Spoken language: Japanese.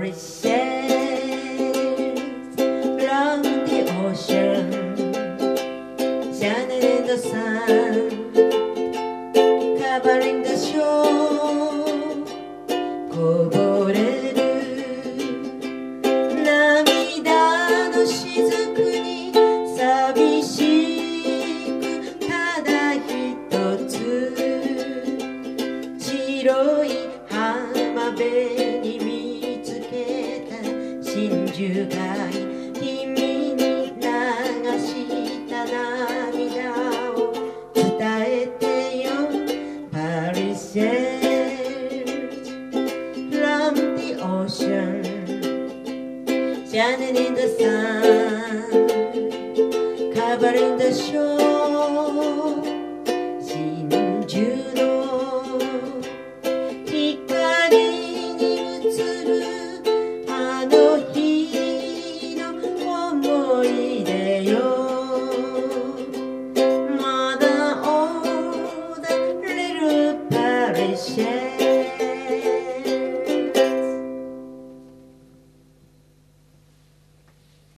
from the ocean, shining in the sun, covering the shore. こぼれる涙の雫に寂しくただ一つ、白い浜辺に見つけた真珠貝、君に流した涙を伝えてよ。パリシェfrom the ocean, shining in the sun, covering the shore.